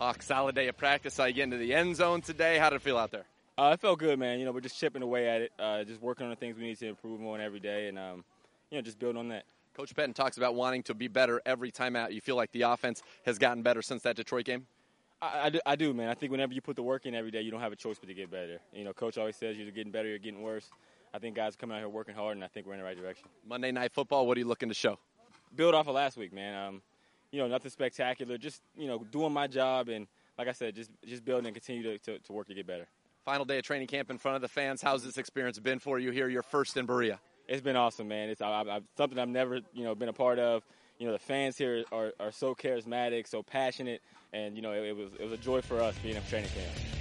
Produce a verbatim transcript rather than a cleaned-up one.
Hawk, solid day of practice. Saw you get into the end zone today. How did it feel out there? Uh, it felt good, man. You know, we're just chipping away at it, uh, just working on the things we need to improve on every day, and um, you know, just building on that. Coach Pettine talks about wanting to be better every time out. You feel like the offense has gotten better since that Detroit game? I, I, do, I do, man. I think whenever you put the work in every day, you don't have a choice but to get better. You know, Coach always says you're getting better, you're getting worse. I think guys are coming out here working hard, and I think we're in the right direction. Monday Night Football, what are you looking to show? Build off of last week, man. Um, you know, nothing spectacular. Just, you know, doing my job, and like I said, just just building and continue to, to, to work to get better. Final day of training camp in front of the fans. How's this experience been for you here, your first in Berea? It's been awesome, man. It's I, I, something I've never, you know, been a part of. You know, the fans here are, are so charismatic, so passionate, and, you know, it, it was it was a joy for us being in training camp.